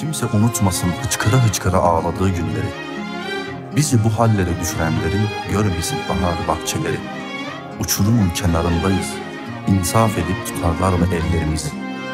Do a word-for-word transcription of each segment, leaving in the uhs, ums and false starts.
Kimse unutmasın hıçkıra hıçkıra ağladığı günleri. Bizi bu hallere düşürenlerin görmesin bahar bahçeleri. Uçurumun kenarındayız, insaf edip tutarlar mı ellerimizi?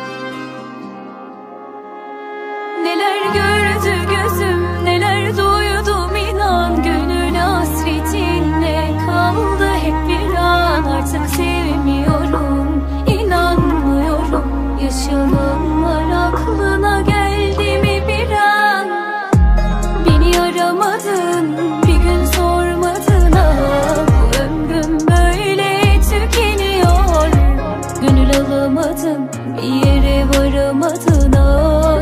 Neler gördü gözüm, neler duydum inan. Gönül hasretinle kaldı hep bir an. Artık sevmiyorum, inanmıyorum. Yaşananlar aklına geldi mi bir an? Beni aramadın, bir gün sormadın ah. Bu ömrüm böyle tükeniyor. Gönül alamadım, bir yere varamadın ah.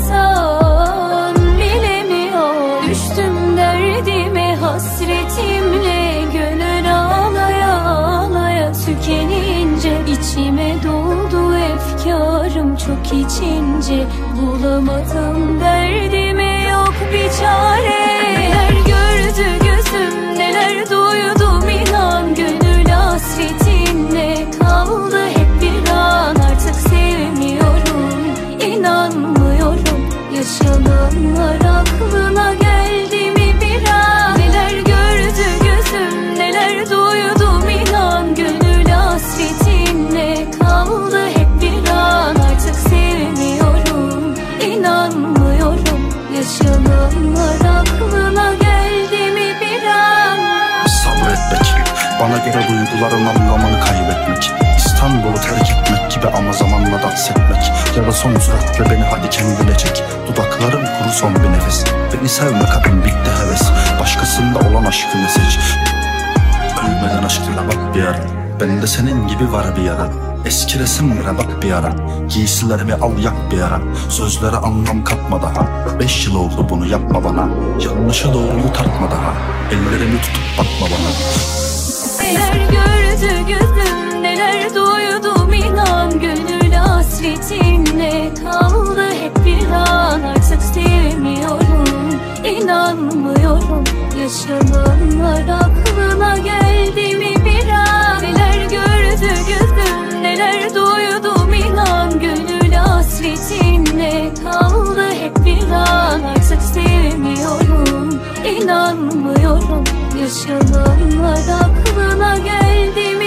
İnsan bilemiyor. Düştüm derdime hasretimle. Gönül ağlaya ağlaya tükenince içime doldu efkarım çok içince. Bulamadım derdime yok bir çare. Neler gördü gözüm, neler duydum inan. Gönül hasretinle kaldı hep bir an. Artık sevmiyorum, inanmıyorum. Yaşananlar aklına geldi mi bir an? Neler gördü gözüm, neler duydum inan. Gönül hasretinle kaldı hep bir an. Artık sevmiyorum, inanmıyorum. Yaşananlar aklına geldi mi bir an? Sabretmek, bana göre duyguların anlamını kaybetmek. İstanbul'u terk etmek gibi ama zamanla dans etmek. Ya da son süratle beni hadi kendine çek. Dudaklarım kuru son bir nefes. Beni sevme kadın bitti heves. Başkasında olan aşkını seç. Ölmeden aşkına bak bir ara. Bende senin gibi var bir yara. Eski resimlere bak bir ara. Giysilerimi al yak bir ara. Sözlere anlam katma daha. Beş yıl oldu bunu yapma bana. Yanlışı doğruyu tartma daha. Ellerimi tutup bakma bana. Neler gördü gözüm, neler duydum inan. Gönül hasretinle kaldı hep bir an. Artık sevmiyorum, inanmıyorum. Yaşananlar aklına geldi mi bir an? Neler gördü gözüm, neler duydum inan. Gönül hasretinle kaldı hep bir an. Artık sevmiyorum, inanmıyorum. Yaşananlar aklına geldi mi?